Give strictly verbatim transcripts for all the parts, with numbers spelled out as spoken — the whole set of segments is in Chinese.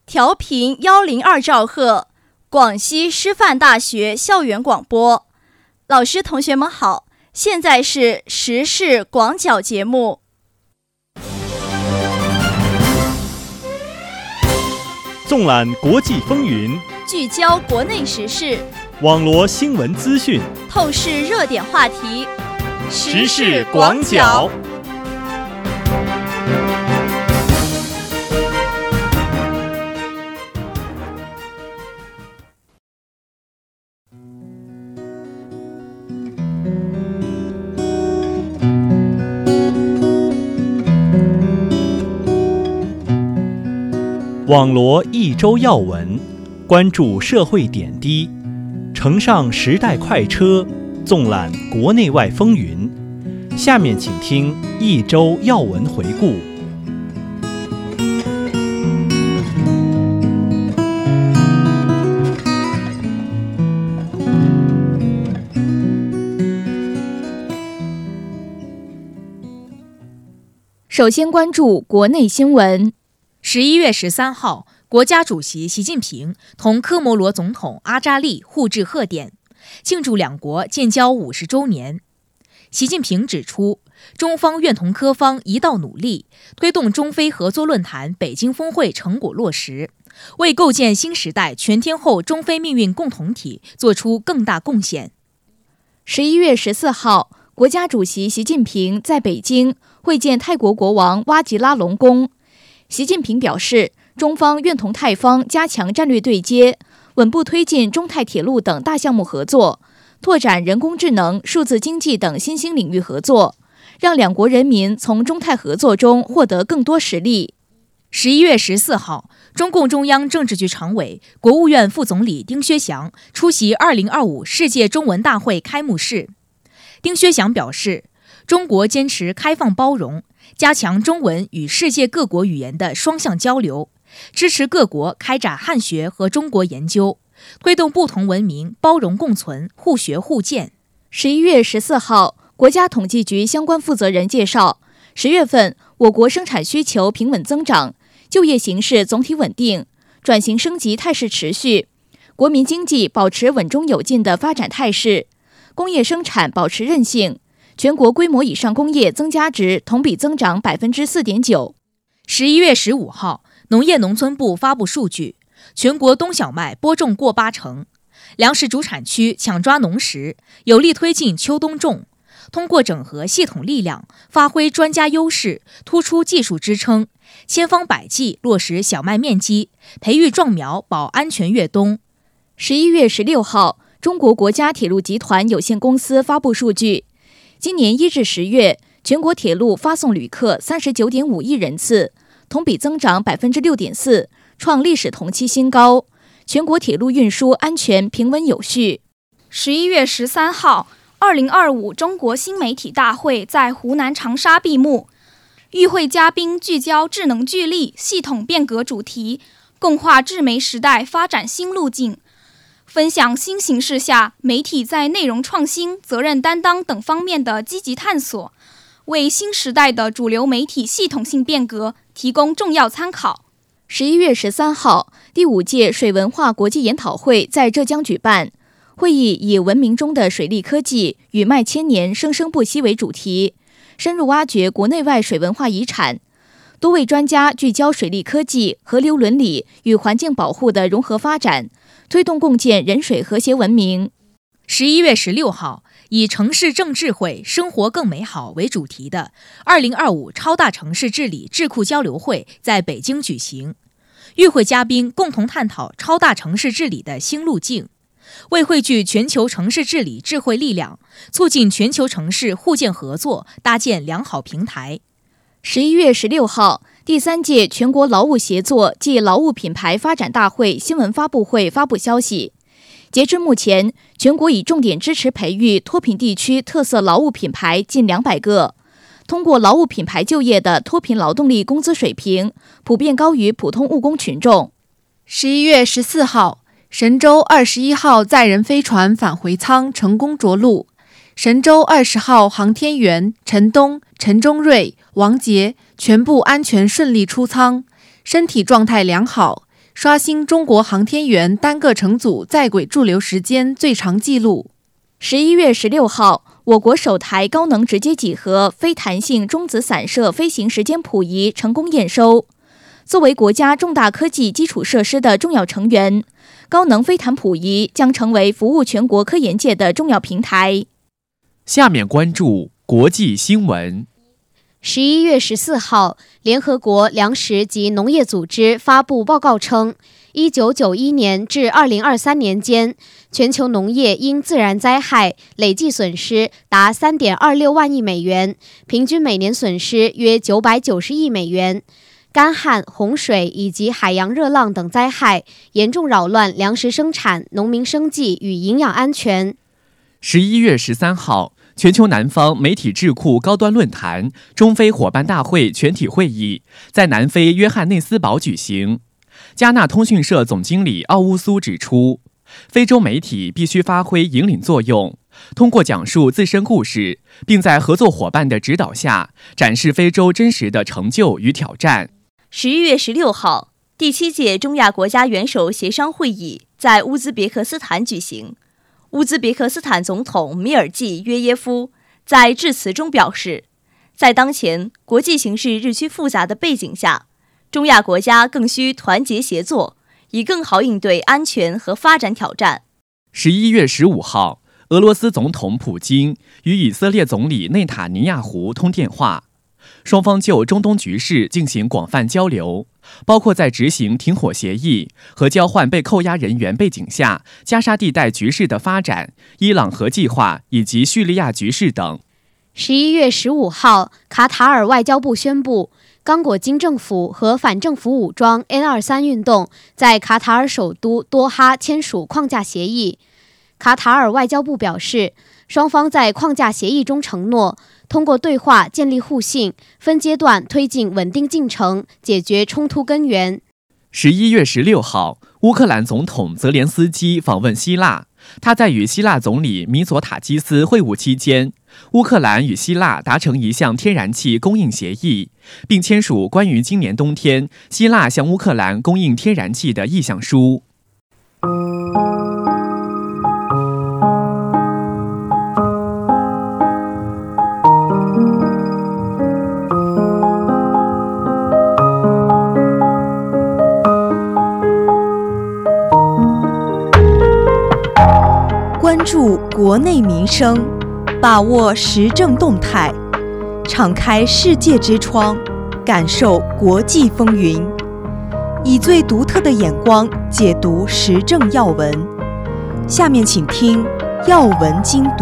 调频一零二兆赫，广西师范大学校园广播。老师同学们好，现在是时事广角节目。 纵览国际风云， 聚焦国内时事， 网罗新闻资讯， 透视热点话题， 时事广角。网罗一周要闻，关注社会点滴，乘上时代快车，纵览国内外风云。下面请听一周要闻回顾。 首先关注国内新闻。 十一月十三号，国家主席习近平同科摩罗总统阿扎利互致贺电，庆祝两国建交五十周年。习近平指出，中方愿同科方一道努力，推动中非合作论坛北京峰会成果落实，为构建新时代全天候中非命运共同体作出更大贡献。 十一月十四号，国家主席习近平在北京会见泰国国王哇吉拉隆功。习近平表示，中方愿同泰方加强战略对接，稳步推进中泰铁路等大项目合作，拓展人工智能、数字经济等新兴领域合作，让两国人民从中泰合作中获得更多实利。 十一月十四号，中共中央政治局常委、国务院副总理丁薛祥出席二零二五世界中文大会开幕式。丁薛祥表示，中国坚持开放包容，加强中文与世界各国语言的双向交流，支持各国开展汉学和中国研究，推动不同文明包容共存、互学互鉴。 十一月十四号，国家统计局相关负责人介绍，十月份我国生产需求平稳增长，就业形势总体稳定，转型升级态势持续，国民经济保持稳中有进的发展态势，工业生产保持韧性。全国规模以上工业增加值同比增长 百分之四点九。 十一月十五号，农业农村部发布数据，全国冬小麦播种过八成，粮食主产区抢抓农时，有力推进秋冬种。通过整合系统力量，发挥专家优势，突出技术支撑，千方百计落实小麦面基，培育壮苗保安全越冬。 十一月十六号，中国国家铁路集团有限公司发布数据，今年一至十月，全国铁路发送旅客 三十九点五亿人次，同比增长 百分之六点四， 创历史同期新高。全国铁路运输安全平稳有序。 十一月十三号，二零二五中国新媒体大会在湖南长沙闭幕，与会嘉宾聚焦智能聚力、系统变革主题，共话智媒时代发展新路径，分享新形势下媒体在内容创新、责任担当等方面的积极探索，为新时代的主流媒体系统性变革提供重要参考。 十一月十三号，第五届水文化国际研讨会在浙江举办，会议以文明中的水利科技语脉千年生生不息为主题，深入挖掘国内外水文化遗产。多位专家聚焦水利科技、河流伦理与环境保护的融合发展，推动共建人水和谐文明。 十一月十六号，以城市正智慧，生活更美好为主题的二零二五超大城市治理智库交流会在北京举行，与会嘉宾共同探讨超大城市治理的新路径，为汇聚全球城市治理智慧力量，促进全球城市互建合作，搭建良好平台。 十一月十六号，第三届全国劳务协作暨劳务品牌发展大会新闻发布会发布消息，截至目前，全国已重点支持培育脱贫地区特色劳务品牌近两百个，通过劳务品牌就业的脱贫劳动力工资水平普遍高于普通务工群众。 十一月十四号，神舟二十一号载人飞船返回舱成功着陆，神舟二十号航天员陈冬、陈忠瑞、王杰全部安全顺利出舱，身体状态良好， 刷新中国航天员单个乘组在轨驻留时间最长纪录。 十一月十六号，我国首台高能直接几何非弹性中子散射飞行时间谱仪成功验收。作为国家重大科技基础设施的重要成员，高能飞弹谱仪将成为服务全国科研界的重要平台。 下面关注国际新闻。 十一月十四号，联合国粮食及农业组织发布报告称，一九九一年至二零二三年间，全球农业因自然灾害累计损失达 三点二六万亿美元，平均每年损失约九百九十亿美元。干旱、洪水以及海洋热浪等灾害严重扰乱粮食生产、农民生计与营养安全。 十一月十三号，全球南方媒体智库高端论坛中非伙伴大会全体会议在南非约翰内斯堡举行。加纳通讯社总经理奥乌苏指出，非洲媒体必须发挥引领作用，通过讲述自身故事，并在合作伙伴的指导下，展示非洲真实的成就与挑战。 十一月十六号，第七届中亚国家元首协商会议在乌兹别克斯坦举行。乌兹别克斯坦总统米尔济约耶夫在致辞中表示，在当前国际形势日趋复杂的背景下，中亚国家更需团结协作，以更好应对安全和发展挑战。 十一月十五号，俄罗斯总统普京与以色列总理内塔尼亚胡通电话，双方就中东局势进行广泛交流，包括在执行停火协议和交换被扣押人员背景下，加沙地带局势的发展、伊朗核计划以及叙利亚局势等。 十一月十五号，卡塔尔外交部宣布，刚果金政府和反政府武装 N 二十三 运动在卡塔尔首都多哈签署框架协议。卡塔尔外交部表示，双方在框架协议中承诺，通过对话建立互信，分阶段推进稳定进程，解决冲突根源。 十一月十六号，乌克兰总统泽连斯基访问希腊。他在与希腊总理米佐塔基斯会晤期间，乌克兰与希腊达成一项天然气供应协议，并签署关于今年冬天希腊向乌克兰供应天然气的意向书。 关注国内民生，把握时政动态，敞开世界之窗，感受国际风云，以最独特的眼光解读时政要闻。下面请听要闻精读。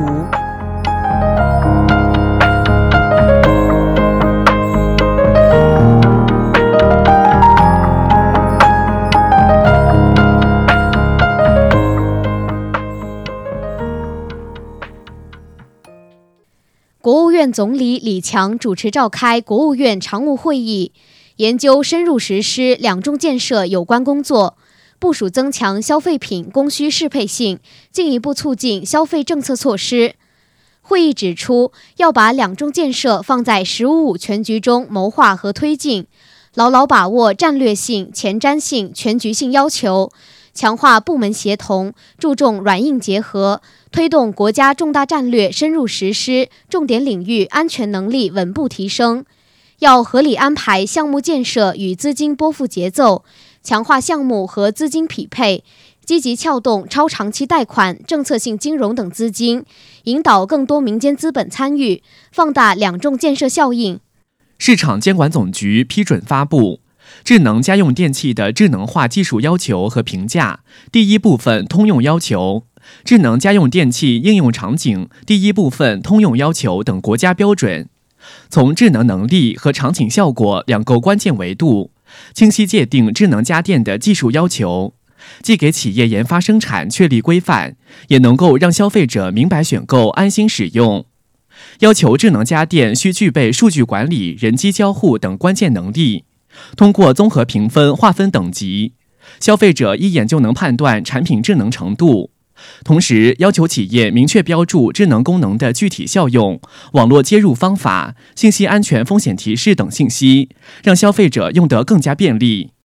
国务院总理李强主持召开国务院常务会议，研究深入实施两重建设有关工作，部署增强消费品供需适配性，进一步促进消费政策措施。会议指出，要把两重建设放在“十五五”全局中谋划和推进，牢牢把握战略性、前瞻性、全局性要求，强化部门协同，注重软硬结合，推动国家重大战略深入实施，重点领域安全能力稳步提升。要合理安排项目建设与资金拨付节奏，强化项目和资金匹配，积极撬动超长期贷款、政策性金融等资金，引导更多民间资本参与，放大两重建设效应。 市场监管总局批准发布智能家用电器的智能化技术要求和评价第一部分通用要求、智能家用电器应用场景第一部分通用要求等国家标准，从智能能力和场景效果两个关键维度，清晰界定智能家电的技术要求，既给企业研发生产确立规范，也能够让消费者明白选购、安心使用。要求智能家电需具备数据管理、人机交互等关键能力，通过综合评分划分等级，消费者一眼就能判断产品智能程度。同时要求企业明确标注智能功能的具体效用、网络接入方法、信息安全风险提示等信息，让消费者用得更加便利。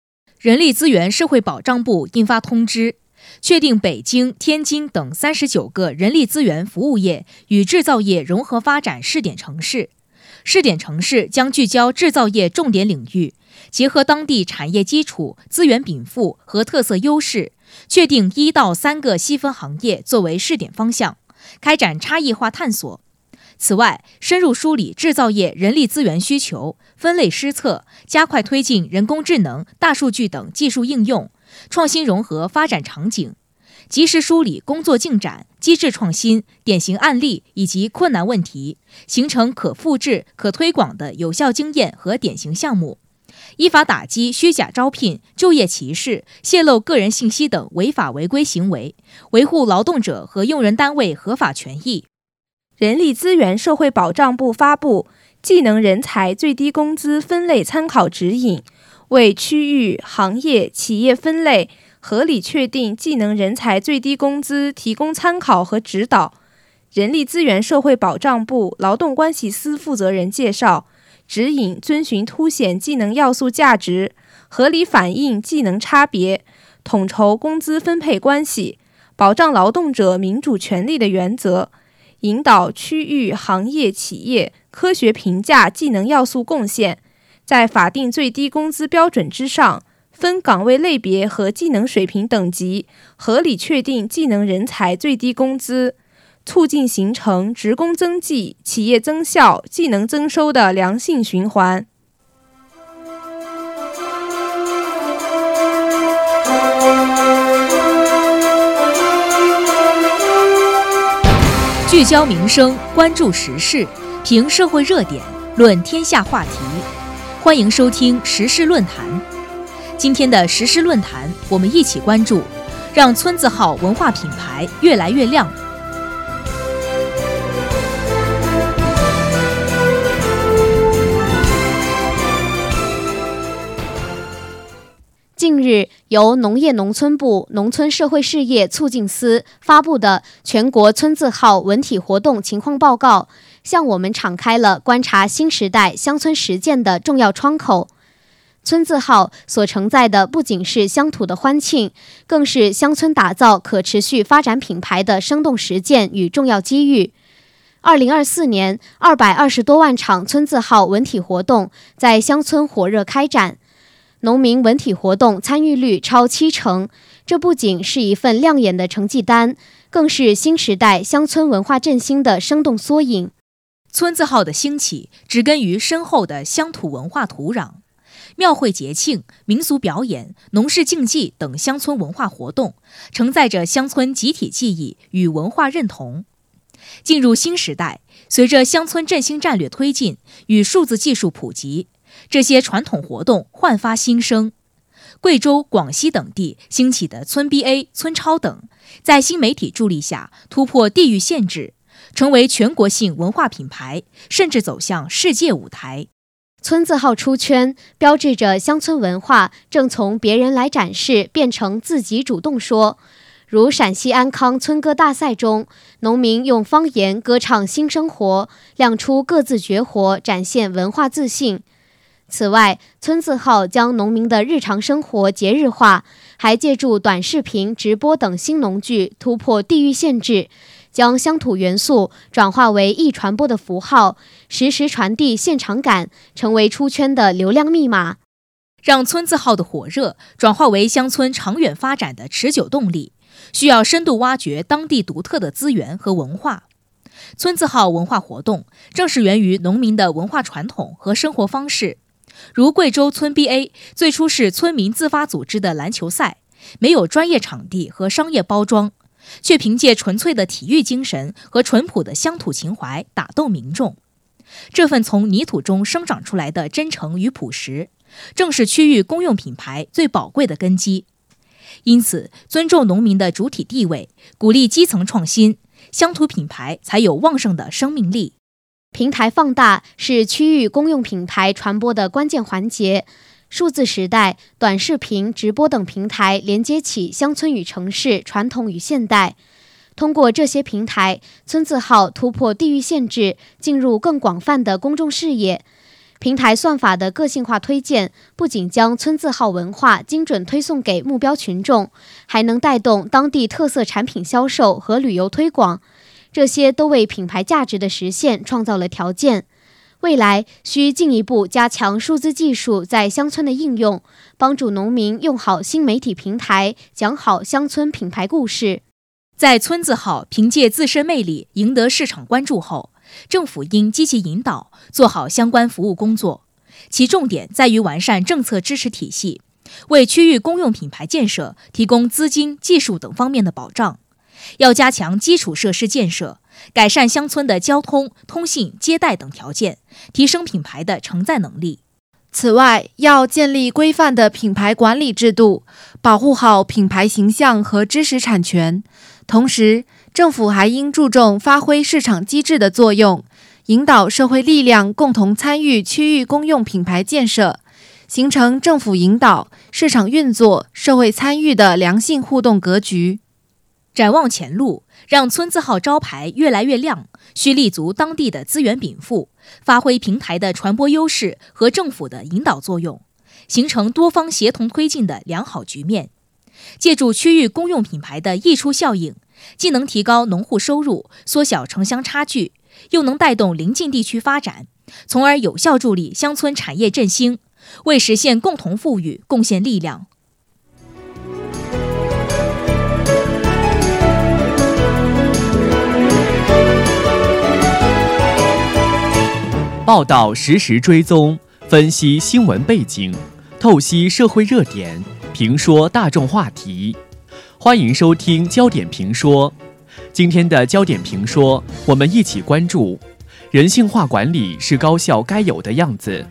人力资源社会保障部印发通知，确定北京、天津等三十九个人力资源服务业与制造业融合发展试点城市。试点城市将聚焦制造业重点领域，结合当地产业基础、资源禀赋和特色优势，确定一到三个细分行业作为试点方向，开展差异化探索。此外，深入梳理制造业人力资源需求，分类施策，加快推进人工智能、大数据等技术应用，创新融合发展场景，及时梳理工作进展、机制创新、典型案例以及困难问题，形成可复制、可推广的有效经验和典型项目，依法打击虚假招聘、就业歧视、泄露个人信息等违法违规行为，维护劳动者和用人单位合法权益。 人力资源社会保障部发布技能人才最低工资分类参考指引，为区域、行业、企业分类合理确定技能人才最低工资提供参考和指导。人力资源社会保障部劳动关系司负责人介绍，指引遵循凸显技能要素价值、合理反映技能差别、统筹工资分配关系、保障劳动者民主权利的原则，引导区域、行业、企业科学评价技能要素贡献，在法定最低工资标准之上，分岗位类别和技能水平等级，合理确定技能人才最低工资，促进形成职工增绩、企业增效、技能增收的良性循环。 聚焦民生，关注时事，评社会热点，论天下话题。欢迎收听时事论坛。今天的时事论坛，我们一起关注让村字号文化品牌越来越亮。 近日，由农业农村部农村社会事业促进司发布的全国村字号文体活动情况报告，向我们敞开了观察新时代乡村实践的重要窗口。村字号所承载的不仅是乡土的欢庆，更是乡村打造可持续发展品牌的生动实践与重要机遇。二零二四年，二百二十多万场村字号文体活动在乡村火热开展。农民文体活动参与率超七成，这不仅是一份亮眼的成绩单，更是新时代乡村文化振兴的生动缩影。 村字号的兴起植根于深厚的乡土文化土壤，庙会节庆、民俗表演、农事竞技等乡村文化活动，承载着乡村集体记忆与文化认同。进入新时代，随着乡村振兴战略推进与数字技术普及，这些传统活动焕发新生。贵州、广西等地兴起的村 B A、村超等，在新媒体助力下突破地域限制，成为全国性文化品牌，甚至走向世界舞台。 村字号出圈，标志着乡村文化正从别人来展示变成自己主动说。如陕西安康村歌大赛中，农民用方言歌唱新生活，亮出各自绝活，展现文化自信。此外，村字号将农民的日常生活节日化，还借助短视频、直播等新农具突破地域限制，将乡土元素转化为易传播的符号，实时传递现场感，成为出圈的流量密码。 让村字号的火热转化为乡村长远发展的持久动力，需要深度挖掘当地独特的资源和文化。村字号文化活动正是源于农民的文化传统和生活方式。如贵州村 B A 最初是村民自发组织的篮球赛，没有专业场地和商业包装，却凭借纯粹的体育精神和淳朴的乡土情怀打动民众。这份从泥土中生长出来的真诚与朴实，正是区域公用品牌最宝贵的根基。因此，尊重农民的主体地位，鼓励基层创新，乡土品牌才有旺盛的生命力。 平台放大是区域公用品牌传播的关键环节。数字时代，短视频、直播等平台连接起乡村与城市、传统与现代。通过这些平台，村字号突破地域限制，进入更广泛的公众视野。 平台算法的个性化推荐，不仅将村字号文化精准推送给目标群众，还能带动当地特色产品销售和旅游推广，这些都为品牌价值的实现创造了条件。未来需进一步加强数字技术在乡村的应用，帮助农民用好新媒体平台，讲好乡村品牌故事。 在村字号凭借自身魅力赢得市场关注后，政府应积极引导，做好相关服务工作。其重点在于完善政策支持体系，为区域公用品牌建设提供资金、技术等方面的保障。要加强基础设施建设，改善乡村的交通、通信、接待等条件，提升品牌的承载能力。 此外，要建立规范的品牌管理制度，保护好品牌形象和知识产权。同时，政府还应注重发挥市场机制的作用，引导社会力量共同参与区域公用品牌建设，形成政府引导、市场运作、社会参与的良性互动格局。 展望前路，让村字号招牌越来越亮，需立足当地的资源禀赋，发挥平台的传播优势和政府的引导作用，形成多方协同推进的良好局面。借助区域公用品牌的溢出效应，既能提高农户收入，缩小城乡差距，又能带动邻近地区发展，从而有效助力乡村产业振兴，为实现共同富裕贡献力量。 报道实时追踪，分析新闻背景，透析社会热点，评说大众话题。欢迎收听焦点评说。今天的焦点评说，我们一起关注人性化管理是高校该有的样子。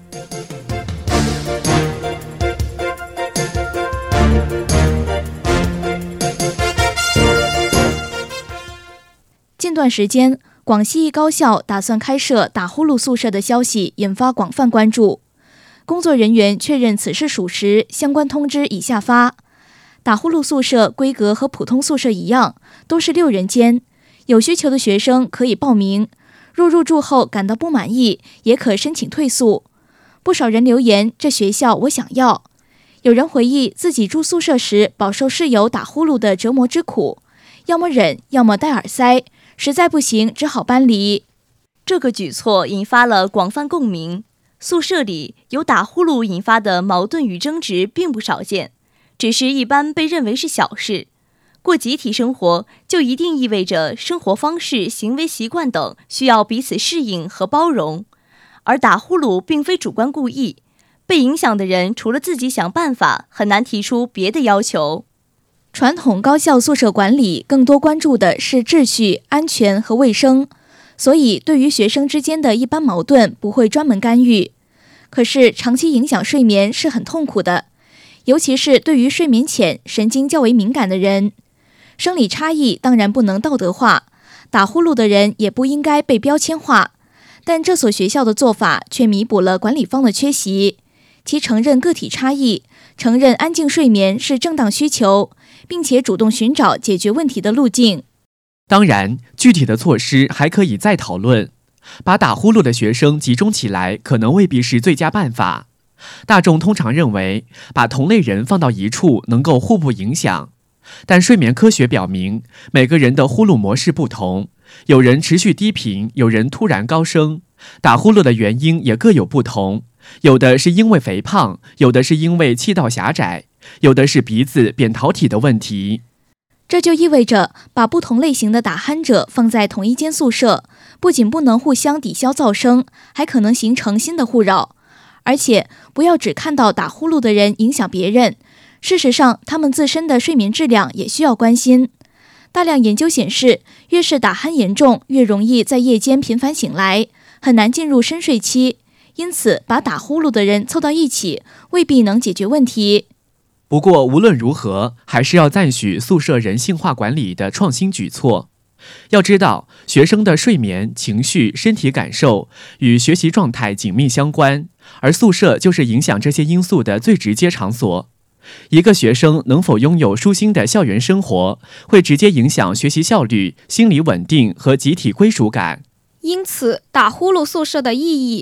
近段时间，广西一高校打算开设打呼噜宿舍的消息引发广泛关注。工作人员确认此事属实，相关通知已下发。打呼噜宿舍规格和普通宿舍一样，都是六人间，有需求的学生可以报名。若入住后感到不满意，也可申请退宿。不少人留言：“这学校我想要。”有人回忆自己住宿舍时饱受室友打呼噜的折磨之苦，要么忍，要么戴耳塞。实在不行，只好搬离。 这个举措引发了广泛共鸣。宿舍里有打呼噜引发的矛盾与争执并不少见，只是一般被认为是小事。过集体生活就一定意味着生活方式、行为习惯等需要彼此适应和包容，而打呼噜并非主观故意，被影响的人除了自己想办法，很难提出别的要求。 传统高校宿舍管理更多关注的是秩序、安全和卫生，所以对于学生之间的一般矛盾不会专门干预。可是长期影响睡眠是很痛苦的，尤其是对于睡眠浅、神经较为敏感的人。生理差异当然不能道德化，打呼噜的人也不应该被标签化，但这所学校的做法却弥补了管理方的缺席。其承认个体差异，承认安静睡眠是正当需求，并且主动寻找解决问题的路径。 当然，具体的措施还可以再讨论。把打呼噜的学生集中起来，可能未必是最佳办法。大众通常认为，把同类人放到一处能够互不影响。但睡眠科学表明，每个人的呼噜模式不同，有人持续低频，有人突然高声。打呼噜的原因也各有不同，有的是因为肥胖，有的是因为气道狭窄，有的是鼻子扁桃体的问题。 这就意味着把不同类型的打鼾者放在同一间宿舍，不仅不能互相抵消噪声，还可能形成新的互扰。而且不要只看到打呼噜的人影响别人，事实上他们自身的睡眠质量也需要关心。大量研究显示，越是打鼾严重，越容易在夜间频繁醒来，很难进入深睡期。因此把打呼噜的人凑到一起，未必能解决问题。 不过无论如何，还是要赞许宿舍人性化管理的创新举措。要知道，学生的睡眠、情绪、身体感受与学习状态紧密相关，而宿舍就是影响这些因素的最直接场所。一个学生能否拥有舒心的校园生活，会直接影响学习效率、心理稳定和集体归属感。 因此，打呼噜宿舍的意义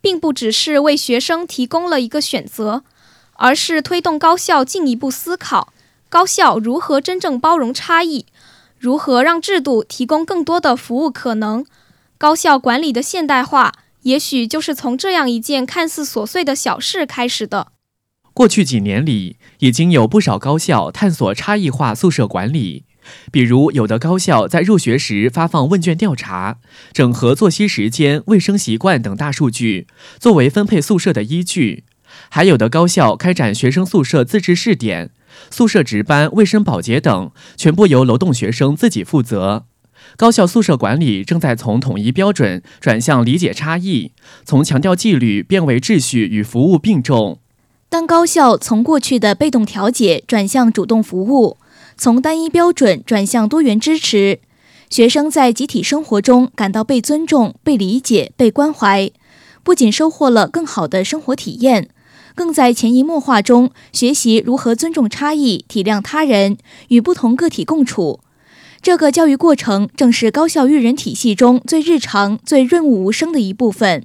并不只是为学生提供了一个选择，而是推动高校进一步思考高校如何真正包容差异，如何让制度提供更多的服务可能。高校管理的现代化，也许就是从这样一件看似琐碎的小事开始的。 过去几年里，已经有不少高校探索差异化宿舍管理。比如，有的高校在入学时发放问卷调查，整合作息时间、卫生习惯等大数据，作为分配宿舍的依据。还有的高校开展学生宿舍自治试点，宿舍值班、卫生保洁等全部由楼栋学生自己负责。高校宿舍管理正在从统一标准转向理解差异，从强调纪律变为秩序与服务并重。 当高校从过去的被动调解转向主动服务，从单一标准转向多元支持，学生在集体生活中感到被尊重、被理解、被关怀，不仅收获了更好的生活体验，更在潜移默化中学习如何尊重差异、体谅他人，与不同个体共处。这个教育过程正是高校育人体系中最日常、最润物无声的一部分。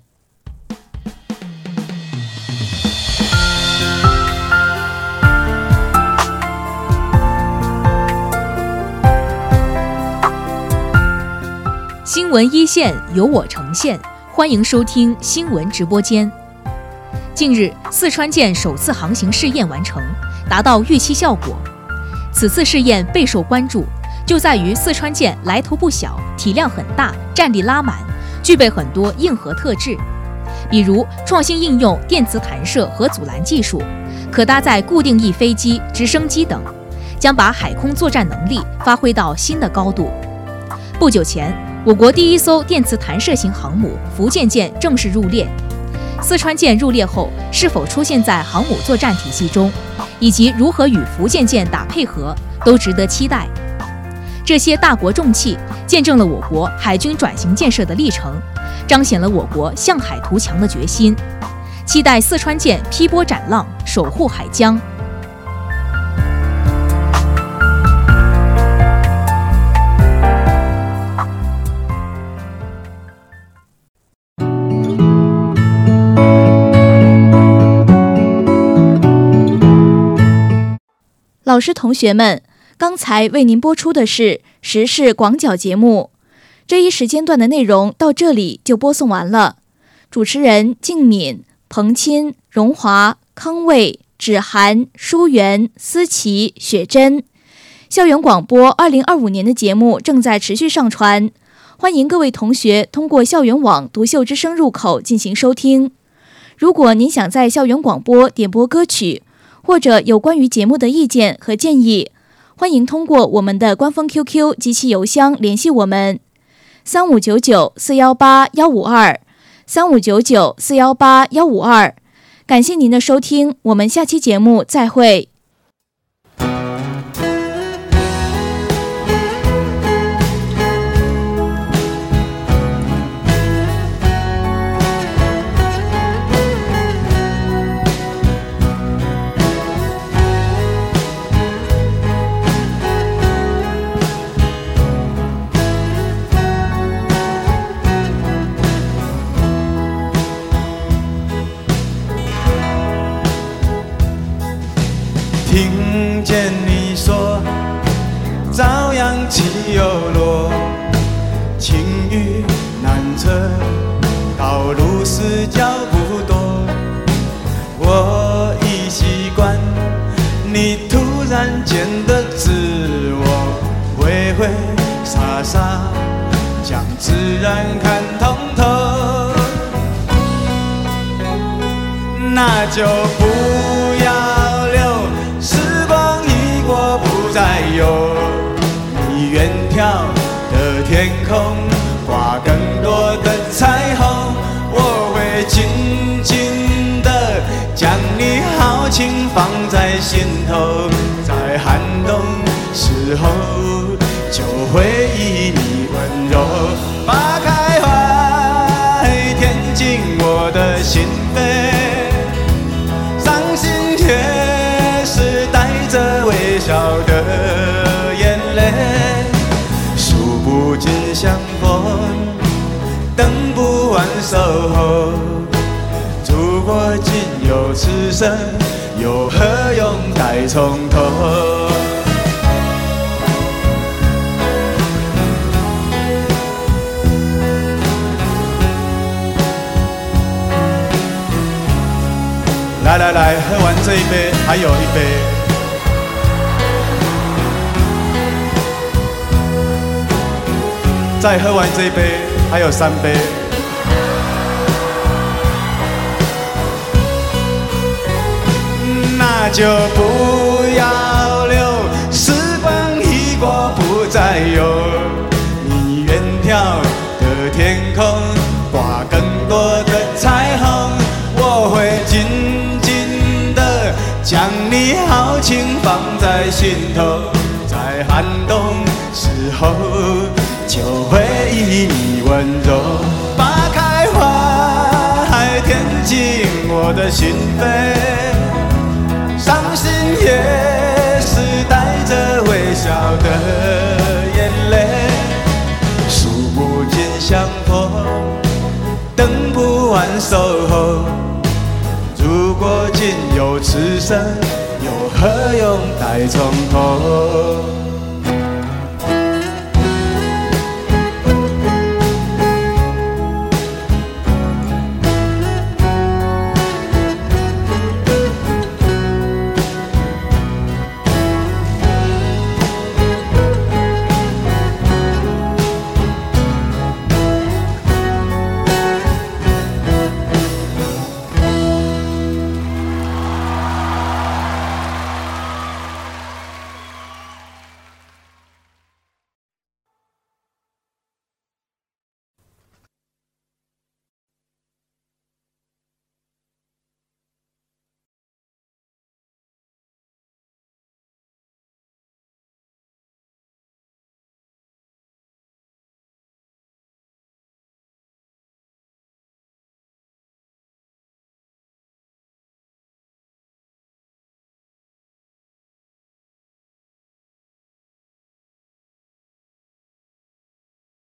新闻一线由我呈现，欢迎收听新闻直播间。近日，四川舰首次航行试验完成，达到预期效果。此次试验备受关注，就在于四川舰来头不小，体量很大，战力拉满，具备很多硬核特质。比如创新应用电磁弹射和阻拦技术，可搭载固定翼飞机、直升机等，将把海空作战能力发挥到新的高度。不久前，我国第一艘电磁弹射型航母福建舰正式入列。四川舰入列后是否出现在航母作战体系中，以及如何与福建舰打配合，都值得期待。这些大国重器见证了我国海军转型建设的历程，彰显了我国向海图强的决心。期待四川舰劈波斩浪，守护海疆。 老师、同学们，刚才为您播出的是时事广角节目，这一时间段的内容到这里就播送完了。主持人静敏、彭钦、荣华、康卫、芷涵、舒媛、思琪、雪珍。校园广播二零二五年的节目正在持续上传，欢迎各位同学通过校园网独秀之声入口进行收听。如果您想在校园广播点播歌曲，或者有关于节目的意见和建议，欢迎通过我们的官方 Q Q 及其邮箱联系我们：三五九九四幺八幺五二，三五九九四幺八幺五二。感谢您的收听，我们下期节目再会。 听见你说朝阳起又落，晴雨难测，道路是脚不多。我已习惯你突然间的自我，挥挥洒洒将自然看通透，那就不要留时光一过不再有，你远眺的天空挂更多的彩虹，我会紧紧地将你豪情放在心头，在寒冬时候就回忆你温柔，花开怀填进我的心扉，伤心却是带着微笑的眼泪，数不尽相逢，等不完守候， 生，又何用再从头？来来来，喝完这一杯，还有一杯。再喝完这一杯，还有三杯。那就不要留，时光一过不再有。你远眺的天空，挂更多的彩虹，我会紧紧地将你豪情放在心头，在寒冬时候就会以你温柔，把开花还填进我的心扉，伤心也是带着微笑的眼泪，数不尽相逢，等不完守候。如果仅有此生，又何用再从头？